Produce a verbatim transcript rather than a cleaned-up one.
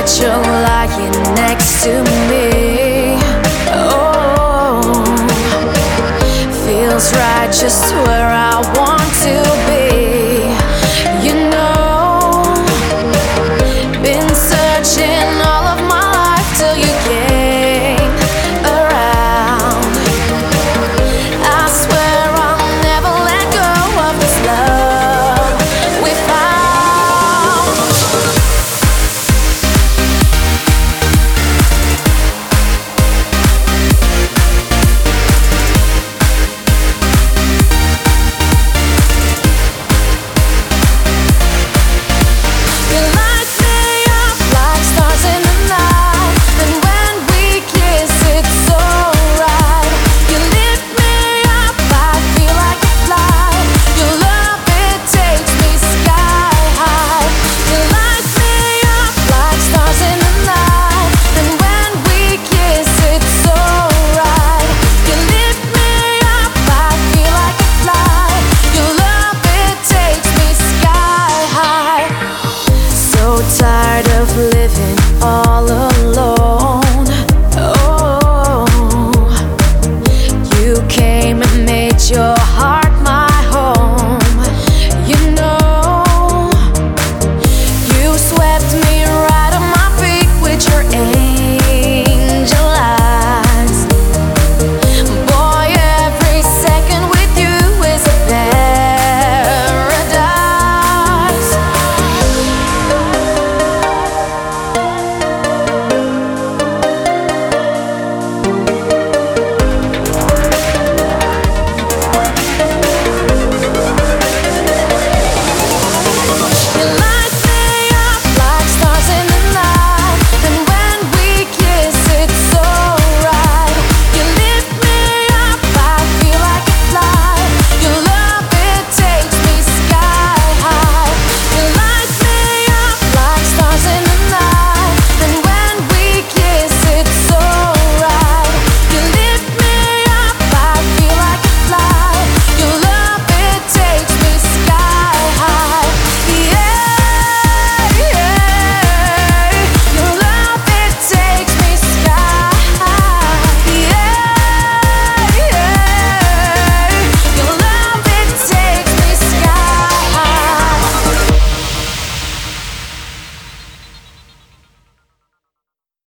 you're lying next to me. Oh, feels right just where I want to be. You know, been searching all of my life till you came around. I swear I'll never let go of this love we found. You light me up like stars in the night, and when we kiss it's so right. You lift me up, I feel like a fly. Your love, it takes me sky high. You light me up like stars in the night, and when we kiss it's so right. You lift me up, I feel like a fly. Your love, it takes me sky high. So tired of living all alone.